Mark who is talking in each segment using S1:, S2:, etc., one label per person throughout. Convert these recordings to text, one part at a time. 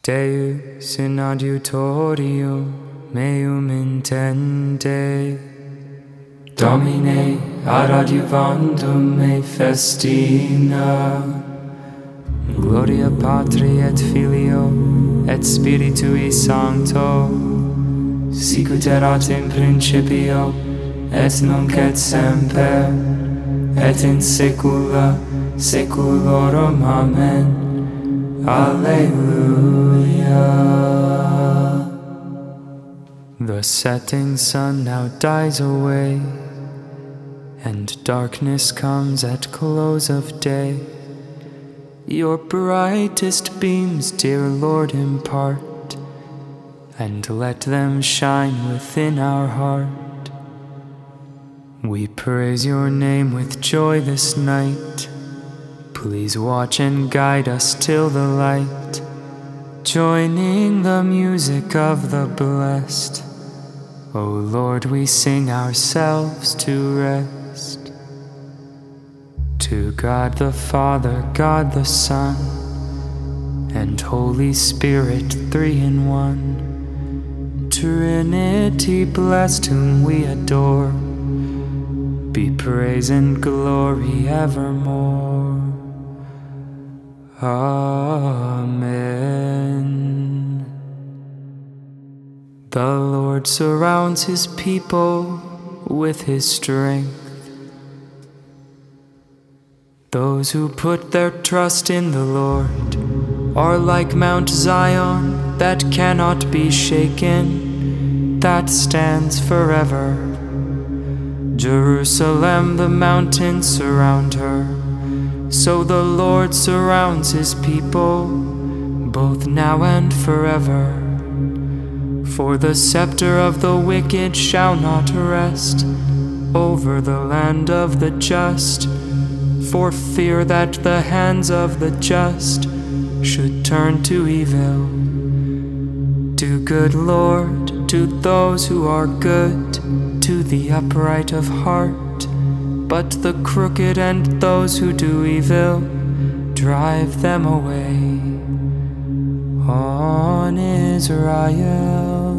S1: Deus in adiutorium meum intende. Domine ad adiuvandum me festina. Gloria Patri et Filio et Spiritui Sancto, sicut erat in principio et nunc et semper et in saecula saeculorum. Amen. Alleluia. The setting sun now dies away, and darkness comes at close of day. Your brightest beams, dear Lord, impart, and let them shine within our heart. We praise your name with joy this night. Please watch and guide us till the light, joining the music of the blessed. O Lord, we sing ourselves to rest. To God the Father, God the Son, and Holy Spirit, three in one, Trinity blessed, whom we adore, be praise and glory evermore. Amen. The Lord surrounds his people with his strength. Those who put their trust in the Lord are like Mount Zion that cannot be shaken, that stands forever. Jerusalem, the mountains surround her. So the Lord surrounds his people, both now and forever. For the scepter of the wicked shall not rest over the land of the just, for fear that the hands of the just should turn to evil. Do good, Lord, to those who are good, to the upright of heart. But the crooked and those who do evil, drive them away. On Israel,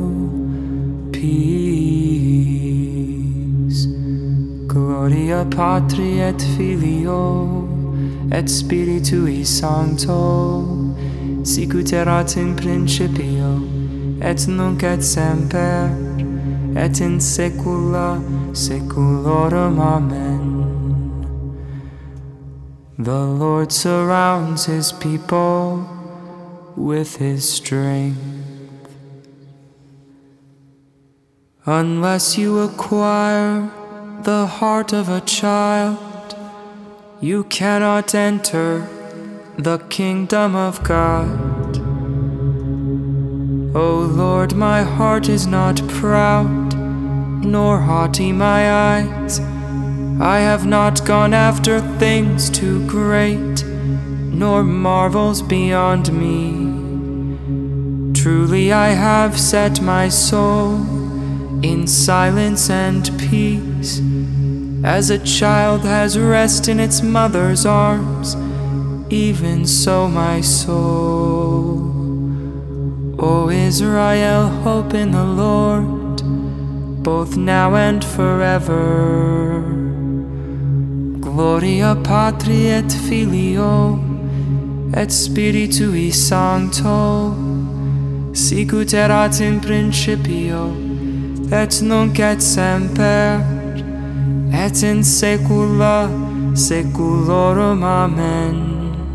S1: peace. Gloria Patri et Filio et Spiritui Sancto, sicut erat in principio et nunc et semper et in saecula saeculorum. Amen. The Lord surrounds his people with his strength. Unless you acquire the heart of a child, you cannot enter the kingdom of God. O Lord, my heart is not proud, nor haughty my eyes. I have not gone after things too great, nor marvels beyond me. Truly I have set my soul in silence and peace, as a child has rest in its mother's arms, even so my soul. O Israel, hope in the Lord, both now and forever. Gloria Patri et Filio et Spiritui Sancto, sicut erat in principio et nunc et semper et in saecula saeculorum. Amen.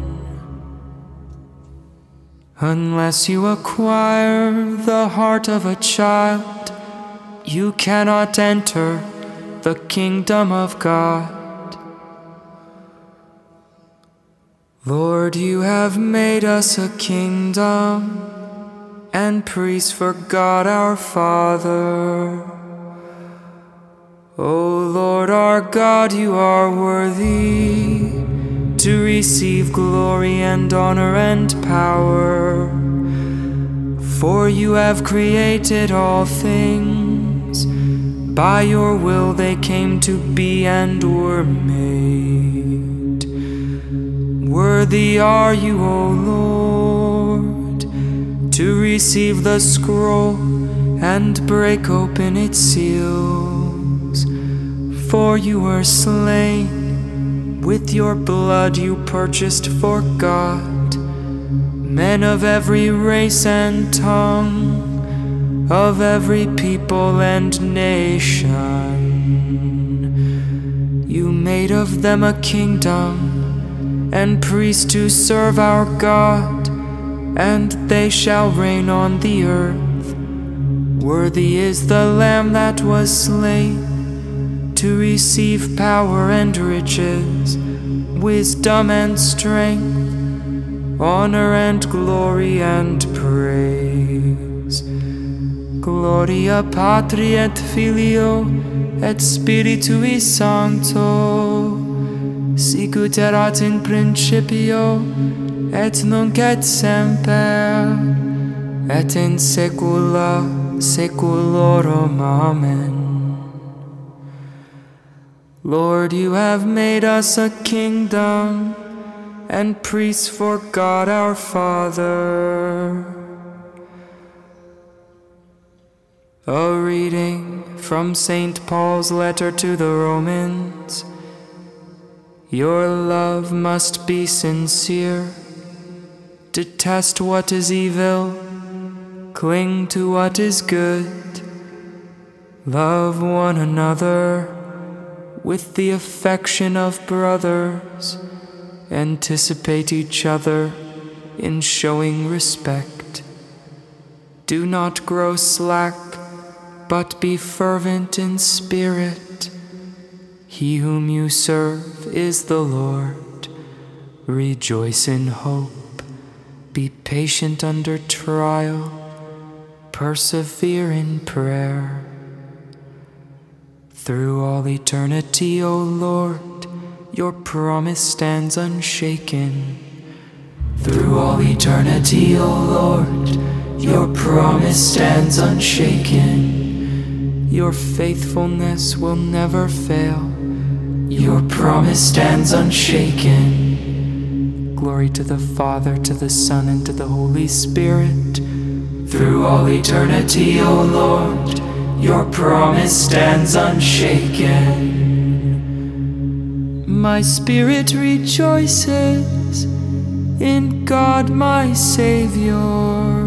S1: Unless you acquire the heart of a child, you cannot enter the kingdom of God. Lord, you have made us a kingdom and priests for God our Father. O Lord our God, you are worthy to receive glory and honor and power, for you have created all things. By your will they came to be and were made. Worthy are you, O Lord, receive the scroll and break open its seals. For you were slain, with your blood you purchased for God men of every race and tongue, of every people and nation. You made of them a kingdom and priests to serve our God, and they shall reign on the earth. Worthy is the Lamb that was slain to receive power and riches, wisdom and strength, honor and glory and praise. Gloria Patri et Filio et Spiritui Sancto, sicut erat in principio et nunc et semper et in saecula saeculorum. Amen. Lord, you have made us a kingdom and priests for God our Father. A reading from St. Paul's letter to the Romans. Your love must be sincere. Detest what is evil. Cling to what is good. Love one another with the affection of brothers. Anticipate each other in showing respect. Do not grow slack, but be fervent in spirit. He whom you serve is the Lord. Rejoice in hope. Be patient under trial. Persevere in prayer. Through all eternity, O Lord, your promise stands unshaken. Through all eternity, O Lord, your promise stands unshaken. Your faithfulness will never fail. Your promise stands unshaken. Glory to the Father, to the Son, and to the Holy Spirit. Through all eternity, O Lord, your promise stands unshaken. My spirit rejoices in God my Savior.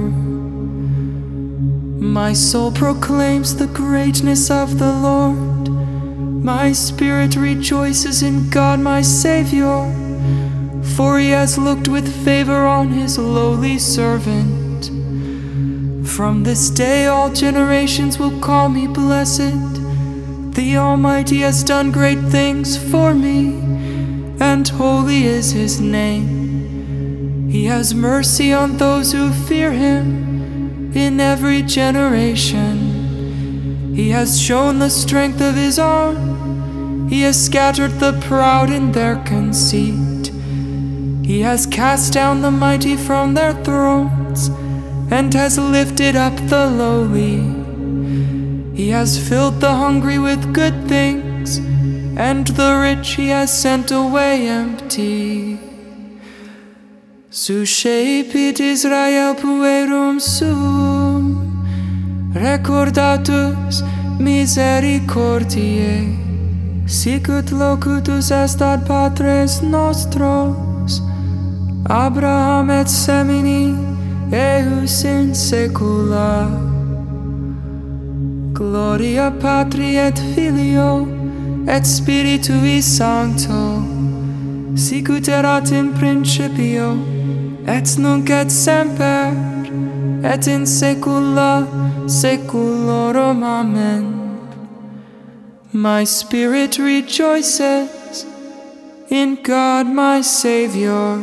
S1: My soul proclaims the greatness of the Lord. My spirit rejoices in God my Savior, for he has looked with favor on his lowly servant. From this day all generations will call me blessed. The Almighty has done great things for me, and holy is his name. He has mercy on those who fear him in every generation. He has shown the strength of his arm. He has scattered the proud in their conceit. He has cast down the mighty from their thrones and has lifted up the lowly. He has filled the hungry with good things, and the rich he has sent away empty. Suscepit Israel puerum suum, recordatus misericordiae, sicut locutus est ad patres nostros, Abraham et semini, eius in saecula. Gloria Patri et Filio et Spiritui Sancto, sicut erat in principio et nunc et semper et in saecula saeculorum. Amen. My spirit rejoices in God my Savior.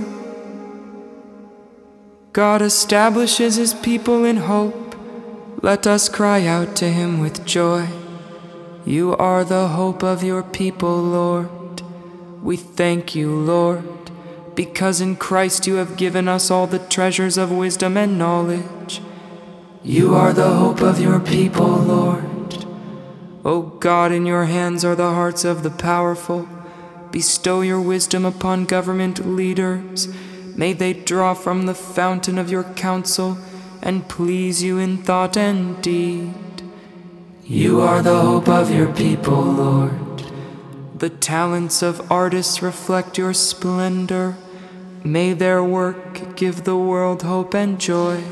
S1: God establishes his people in hope. Let us cry out to him with joy. You are the hope of your people, Lord. We thank you, Lord, because in Christ you have given us all the treasures of wisdom and knowledge. You are the hope of your people, Lord. O God, in your hands are the hearts of the powerful. Bestow your wisdom upon government leaders. May they draw from the fountain of your counsel and please you in thought and deed. You are the hope of your people, Lord. The talents of artists reflect your splendor. May their work give the world hope and joy.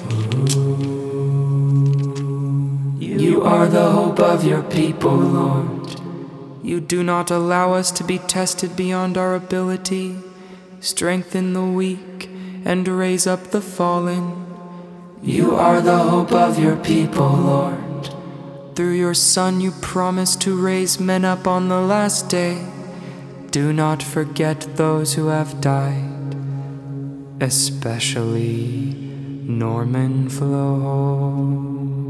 S1: You are the hope of your people, Lord. You do not allow us to be tested beyond our ability. Strengthen the weak and raise up the fallen. You are the hope of your people, Lord. Through your Son you promise to raise men up on the last day. Do not forget those who have died, especially Norman Flo.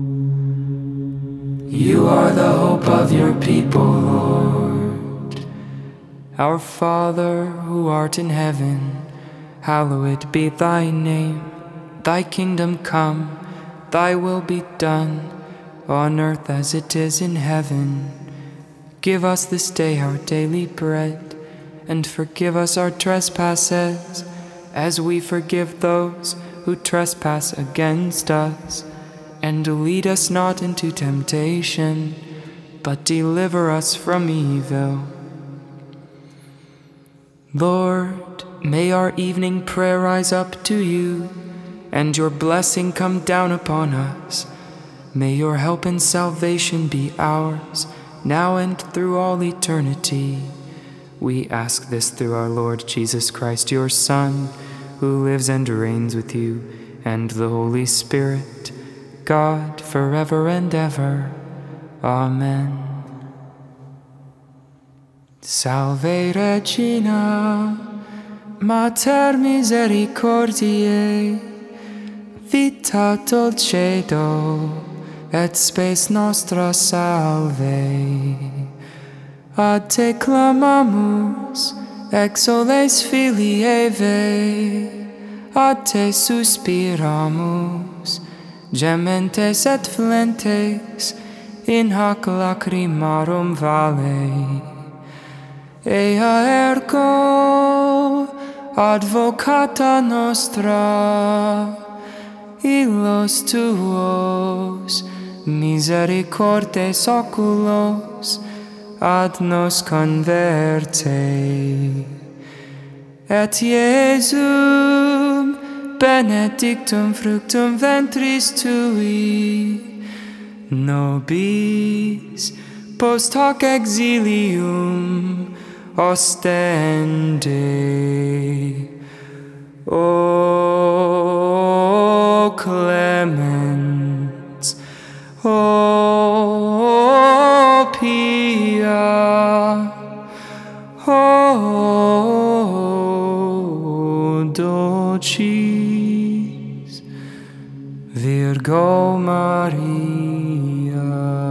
S1: You are the hope of your people, Lord. Our Father, who art in heaven, hallowed be thy name. Thy kingdom come, thy will be done, on earth as it is in heaven. Give us this day our daily bread, and forgive us our trespasses, as we forgive those who trespass against us. And lead us not into temptation, but deliver us from evil. Lord, may our evening prayer rise up to you, and your blessing come down upon us. May your help and salvation be ours, now and through all eternity. We ask this through our Lord Jesus Christ, your Son, who lives and reigns with you, and the Holy Spirit, God, forever and ever. Amen. Salve Regina, Mater misericordiae, vita dulcedo, et spes nostra salve. Ad te clamamus, exoles filii Evae, ad te suspiramus, gementes et flentes, in hac lacrimarum vale. Ea ergo, advocata nostra, illos tuos, misericordes oculos, ad nos converte. Et Iesum benedictum fructum ventris tui, nobis post hoc exilium ostende. O clemens, O pia, O dulcis Virgo Maria.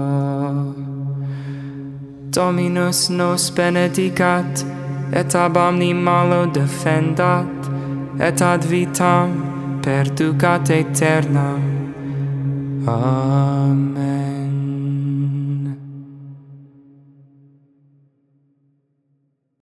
S1: Dominus nos benedicat, et ab omni malo defendat, et ad vitam perducat aeternam. Amen.